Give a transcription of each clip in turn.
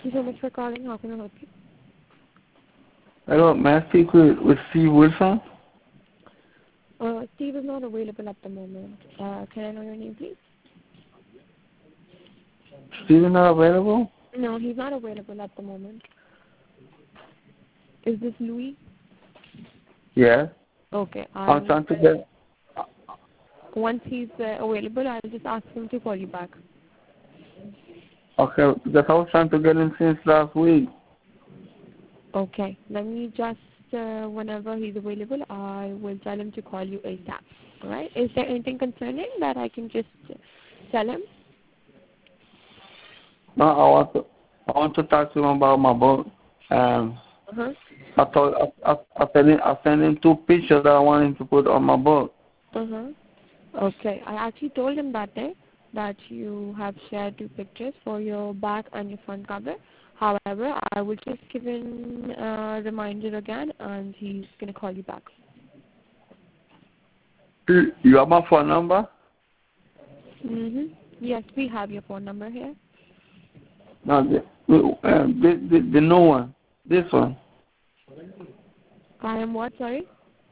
you so much for calling. How can I help you? Hello, may I speak with Steve Wilson? Steve is not available at the moment. Can I know your name, please? Steve is not available? No, he's not available at the moment. Is this Louis? Yes. Okay. I'm trying to get... Once he's available, I'll just ask him to call you back. Okay, because I was trying to get him since last week. Okay. Let me just, whenever he's available, I will tell him to call you ASAP. All right? Is there anything concerning that I can just tell him? No, I want to talk to him about my book. Uh-huh. I sent him 2 pictures that I want him to put on my book. Uh-huh. Okay. I actually told him that day that you have shared 2 pictures for your back and your front cover. However, I will just give him a reminder again, and he's going to call you back. You have my phone number? Mm-hmm. Yes, we have your phone number here. No, the new one. This one. I am what, sorry?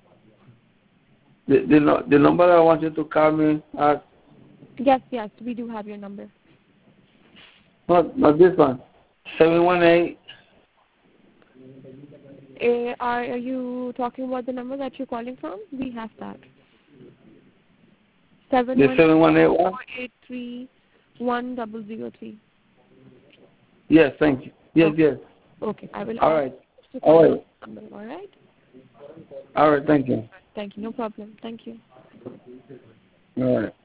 The number that I want you to call me at. Yes, we do have your number. Not this one. 718. Are you talking about the number that you're calling from? We have that. The 7181? 483-1003. Yes, thank you. Yes, okay. yes. Okay, I will. All right. All right. All right. All right, thank you. Thank you. No problem. Thank you. All right.